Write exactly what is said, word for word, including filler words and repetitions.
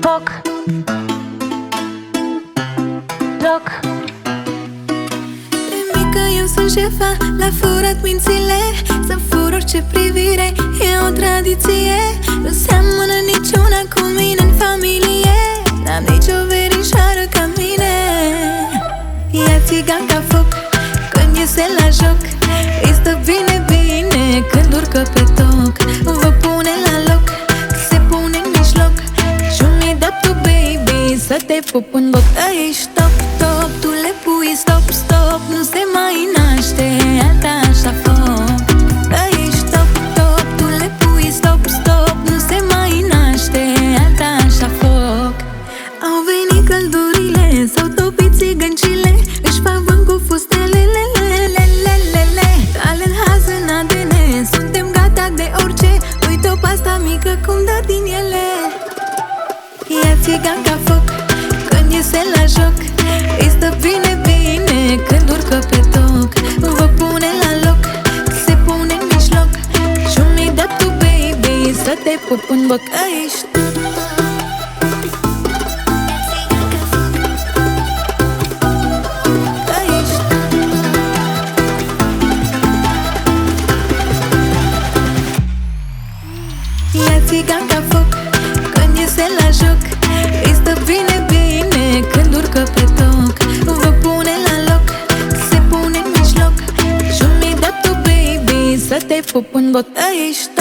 foc, joc. De mică eu sunt șefa, la furat mințile, să fur orice privire, e o tradiție. Nu seamănă niciuna cu mine în familie, n-am nicio verișoară ca mine. Ea țigan ca foc, când iese la joc, îi stă bine, bine, când urcă pe toc. Vă pune la loc, se pune în mijloc și mi-ai dat tu, baby, să te pup în boc. Ești top, top, tu le pui stop, stop, nu se mai naște alta așa foc. Ești top, top, tu le pui stop, stop, nu se mai naște alta așa foc. Au venit căldurile, s-au topit țigăncile, își fac bani cu fustelele, talent haz în A D N, suntem gata de orice. Uite-o pe asta mică cum dă din ele. Ea țigan ca foc, când iese la joc, îi stă bine, bine, când urcă pe toc. Vă pune la loc, se pune în mijloc și mi-ai dat tu, baby, să te pup în boc. Ești Ea țigan ca foc, când iese la joc, îi stă bine, bine, când urcă pe toc. Vă pune la loc, se pune în mijloc și mi-ai dat tu, baby, să te pup în bot. Ești